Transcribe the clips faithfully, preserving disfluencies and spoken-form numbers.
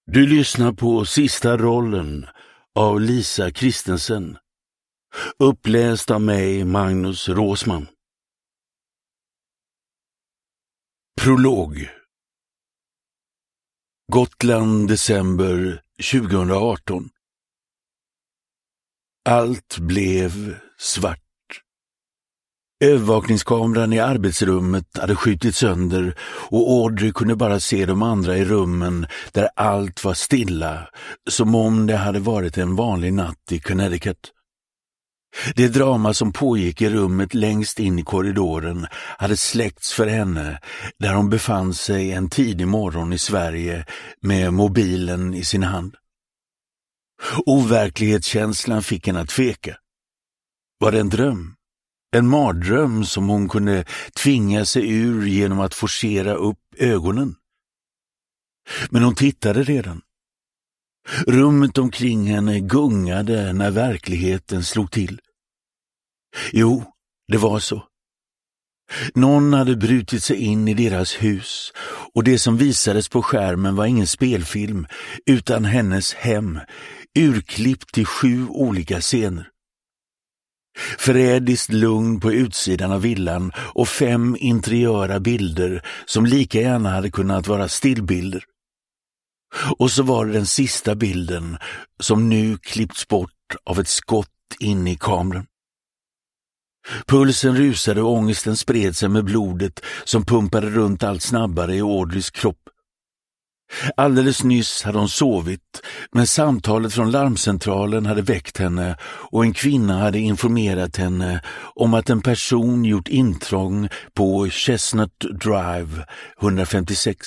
Du lyssnar på Sista rollen av Lisa Christensen. Uppläst av mig, Magnus Råsman. Prolog. Gotland, december tjugohundraarton. Allt blev svart. Övervakningskameran i arbetsrummet hade skjutit sönder och Audrey kunde bara se de andra i rummen där allt var stilla, som om det hade varit en vanlig natt i Connecticut. Det drama som pågick i rummet längst in i korridoren hade släckts för henne där hon befann sig en tidig morgon i Sverige med mobilen i sin hand. Overklighetskänslan fick henne att tveka. Var det en dröm? En mardröm som hon kunde tvinga sig ur genom att forcera upp ögonen? Men hon tittade redan. Rummet omkring henne gungade när verkligheten slog till. Jo, det var så. Någon hade brutit sig in i deras hus och det som visades på skärmen var ingen spelfilm utan hennes hem, urklippt till sju olika scener. Förrädiskt lugn på utsidan av villan och fem interiöra bilder som lika gärna hade kunnat vara stillbilder. Och så var det den sista bilden som nu klippts bort av ett skott in i kameran. Pulsen rusade och ångesten spred sig med blodet som pumpade runt allt snabbare i Audreys kropp. Alldeles nyss hade hon sovit, men samtalet från larmcentralen hade väckt henne och en kvinna hade informerat henne om att en person gjort intrång på Chestnut Drive etthundrafemtiosex.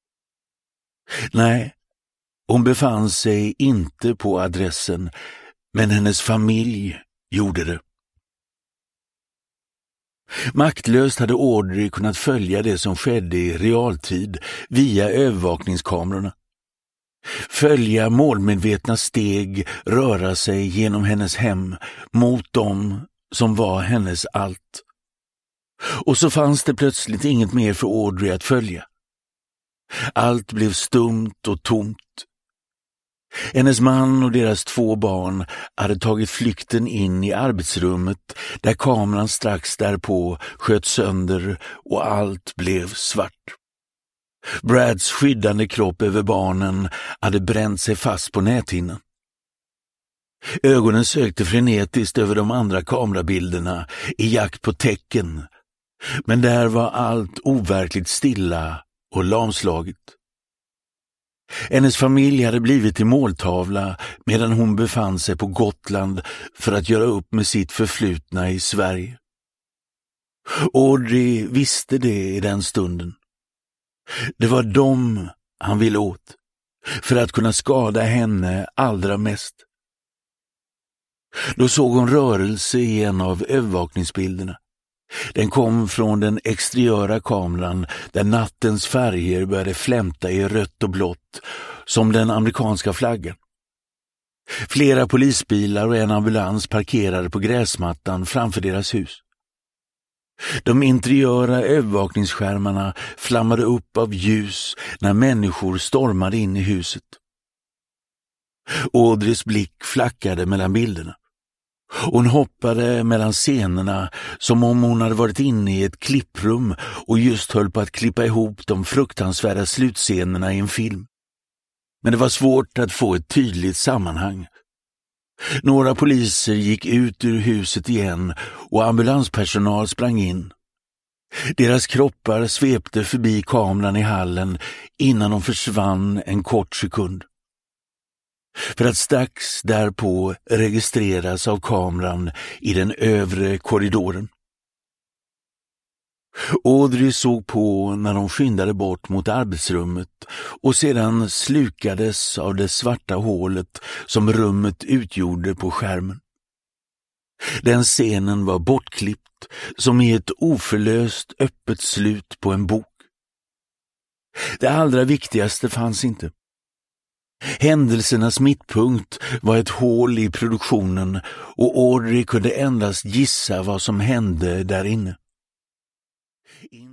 Nej, hon befann sig inte på adressen, men hennes familj gjorde det. Maktlöst hade Audrey kunnat följa det som skedde i realtid via övervakningskamerorna. Följa målmedvetna steg röra sig genom hennes hem mot dem som var hennes allt. Och så fanns det plötsligt inget mer för Audrey att följa. Allt blev stumt och tomt. Hennes man och deras två barn hade tagit flykten in i arbetsrummet där kameran strax därpå sköt sönder och allt blev svart. Brads skyddande kropp över barnen hade bränt sig fast på näthinnan. Ögonen sökte frenetiskt över de andra kamerabilderna i jakt på tecken, men där var allt overkligt stilla och lamslaget. Hennes familj hade blivit i måltavla medan hon befann sig på Gotland för att göra upp med sitt förflutna i Sverige. Audrey visste det i den stunden. Det var dem han ville åt, för att kunna skada henne allra mest. Då såg hon rörelse i en av övervakningsbilderna. Den kom från den exteriöra kameran där nattens färger började flämta i rött och blått som den amerikanska flaggan. Flera polisbilar och en ambulans parkerade på gräsmattan framför deras hus. De interiöra övervakningsskärmarna flammade upp av ljus när människor stormade in i huset. Audreys blick flackade mellan bilderna. Hon hoppade mellan scenerna som om hon hade varit inne i ett klipprum och just höll på att klippa ihop de fruktansvärda slutscenerna i en film. Men det var svårt att få ett tydligt sammanhang. Några poliser gick ut ur huset igen och ambulanspersonal sprang in. Deras kroppar svepte förbi kameran i hallen innan de försvann en kort sekund. För att strax därpå registreras av kameran i den övre korridoren. Audrey såg på när de skyndade bort mot arbetsrummet och sedan slukades av det svarta hålet som rummet utgjorde på skärmen. Den scenen var bortklippt som i ett oförlöst öppet slut på en bok. Det allra viktigaste fanns inte. Händelsernas mittpunkt var ett hål i produktionen och Audrey kunde endast gissa vad som hände där inne. In